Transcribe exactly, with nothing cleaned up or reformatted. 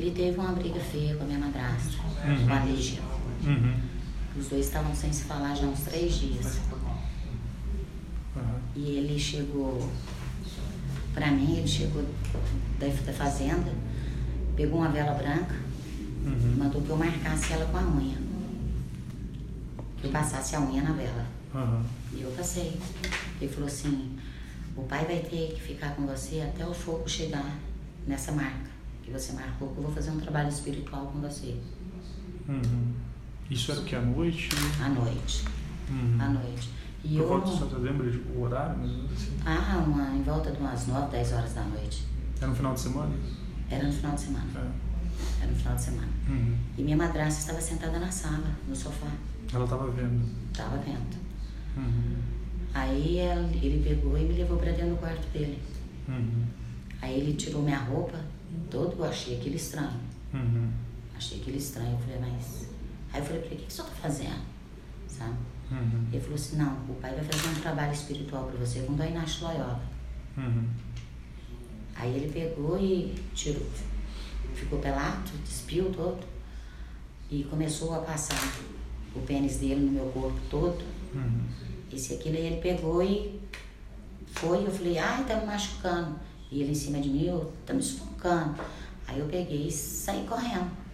ele teve uma briga feia com a minha madrasta, Uhum. com a Lígia. Uhum. Os dois estavam sem se falar já há uns três dias. Uhum. E ele chegou pra mim, ele chegou da, da fazenda, pegou uma vela branca, Uhum. mandou que eu marcasse ela com a unha. Que eu passasse a unha na vela. Uhum. E eu passei. Ele falou assim, o pai vai ter que ficar com você até o fogo chegar nessa marca que você marcou, que eu vou fazer um trabalho espiritual com você. Uhum. Isso era o que, à noite? À noite. Uhum. À noite. E Por eu... volta, você lembra de, o horário? Mas assim, Ah, uma, em volta de umas nove, dez horas da noite. era no final de semana? Era no final de semana. É. Era no final de semana. Uhum. E minha madrasta estava sentada na sala, no sofá. Ela estava vendo. Estava vendo. Uhum. Aí ela- ele pegou e me levou para dentro do quarto dele. Uhum. Aí ele tirou minha roupa, todo, eu achei aquilo estranho. Uhum. Achei aquilo estranho, eu falei, mas... Aí eu falei pra ele, o que que o senhor tá fazendo? Sabe? Uhum. Ele falou assim, não, o pai vai fazer um trabalho espiritual pra você com o Inácio Loyola. Uhum. Aí ele pegou e tirou, ficou pelado, despiu todo e começou a passar o pênis dele no meu corpo todo. Uhum. Esse e aquilo, aí ele pegou e foi, eu falei, ai, tá me machucando. E ele em cima de mim, eu, tá me sufocando. Aí eu peguei e saí correndo.